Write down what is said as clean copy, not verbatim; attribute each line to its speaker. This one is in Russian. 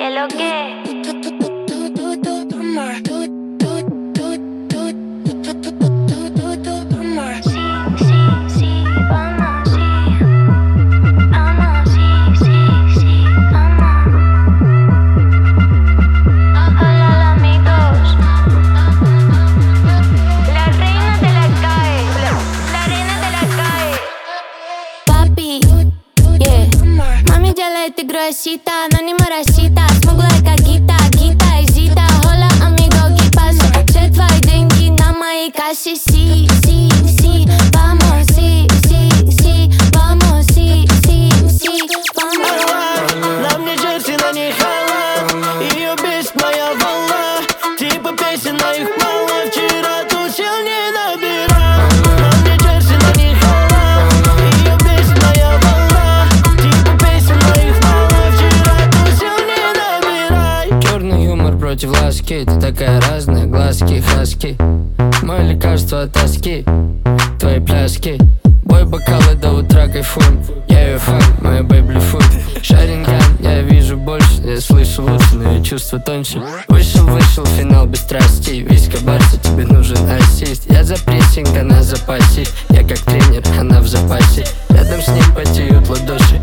Speaker 1: ¿Qué lo que?
Speaker 2: Ты грусита, но не моросита. Смуглая как Гита, Гита и Зита. Hola, amigo, ¿qué pasa? Все твои деньги на моей кассе. Си, си, си, vamos, си, си, си, vamos, си, си, си, vamos.
Speaker 3: На мне джерси, на ней халат. Ее бесит моя волна. Типа песен, на их мало. Вчера тусил, не набирал. На мне джерси, на ней халат. Ее бесит моя волна. Типа песен, на их мало. Вчера тусил, не набирай.
Speaker 4: Черный юмор против ласки. Ты такая разная, глазки, хаски. Мое лекарство от тоски, твои пляски. Бой бокалы до утра кайфуем. Я ее фан, моя бэйбли фуд. Шаринган, я вижу больше. Я слышу лучше, но я чувства тоньше. Вышел финал без страстей. Виска Барса, тебе нужен ассист. Я за прессинг, она за пассив. Я как тренер, она в запасе. Рядом с ним потеют ладоши.